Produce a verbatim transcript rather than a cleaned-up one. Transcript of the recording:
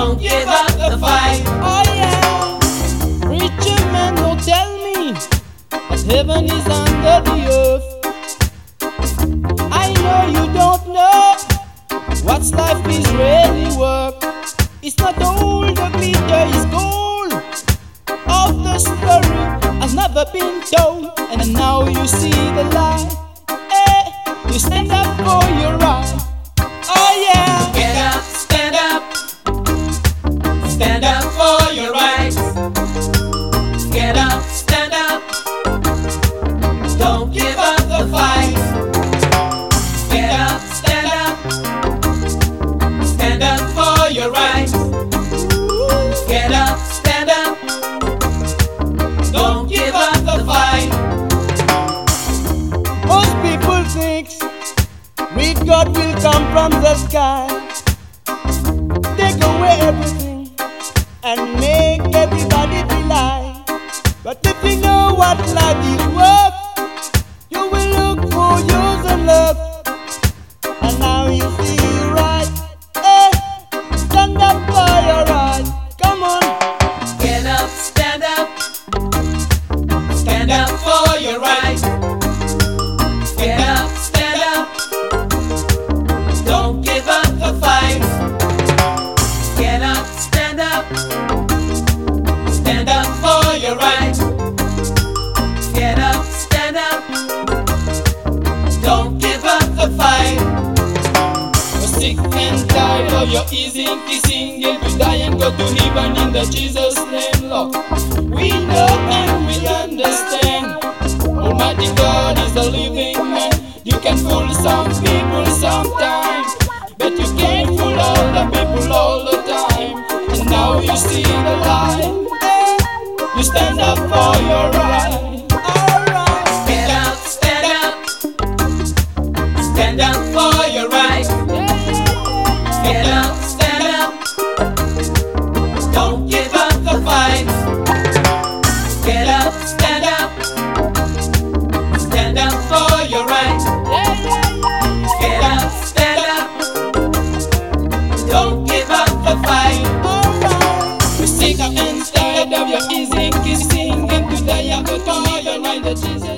Don't give up the fight. Oh yeah. Preacher man, don't tell me that heaven is under the earth. I know you don't know what's life is really worth. It's not all the glitter is gold. All the story has never been told, and now you see the light. Hey, you stand up for your right. Oh yeah. Get up, stand up. Stand up for your rights. Get up, stand up. Don't give up the fight. Get up, stand up. Stand up for your rights. Get up, stand up. Don't give up the fight. Most people think with God will come from the sky, take away everything and make everybody delight. But if you know what life is worth, you will look for yours and love. And now you see right. Hey, stand up for your right. Come on. Get up, stand up. Stand up for your rights. Get up, stand up. Don't give up the fight. Get up, stand up. Stand up for your rights. Get up, stand up. Don't give up the fight. You're sick and tired of your easy kissing. If you die and go to heaven in the Jesus name, Lord. We know and we understand. Almighty God is a living man. You can fool some people sometimes, but you can't fool all the people all the time. And now you see the light. You stand up for your right. Alright. Get up, stand up. Stand up for your rights. Get up, stand up. Don't give up the fight. Get up, stand up. Stand up for your rights. Get up, stand up. Don't give up the fight. You're sick and tired of your easy kissing, and to die and go to heaven in the Jesus.